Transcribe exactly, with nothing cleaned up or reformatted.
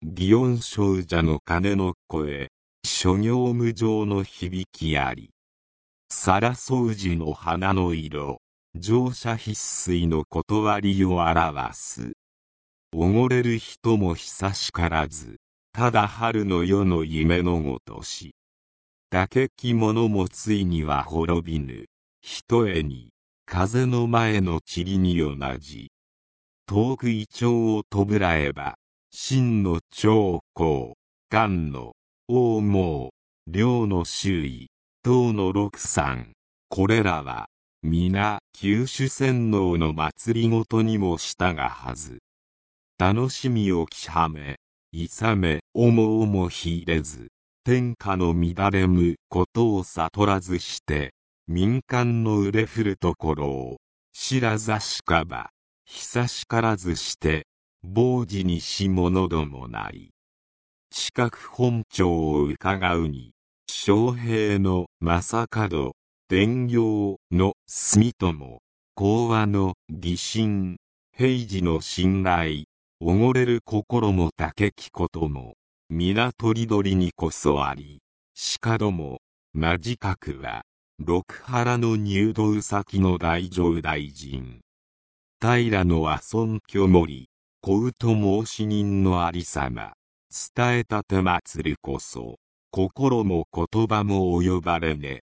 祇園精舎の鐘の声、諸行無常の響きあり。皿掃除の花の色、乗車必須の断りを表す。おごれる人も久しからず、ただ春の夜の夢のごとし。竹着物もついには滅びぬ。ひとえに、風の前の塵に同じ。遠くイチョウをとぶらえば、真の長江、漢の王毛、領の周囲、唐の六山、これらは、皆、九種洗脳の祭りごとにもしたがはず。楽しみをきはめ、いさめ、思うもひれず、天下の乱れむことを悟らずして、民間の憂れ降るところを、知らざしかば、久しからずして、傍事にし者どもなり。近く本庁を伺うに、将兵の正門、伝行の住友、講和の義心、平時の信頼、おごれる心も竹きことも、皆とりどりにこそあり、しかども、まじかくは、六原の入道先の大乗大臣。平のは尊居森、小うと申し人のありさま、伝えたて祭るこそ、心も言葉も及ばれね。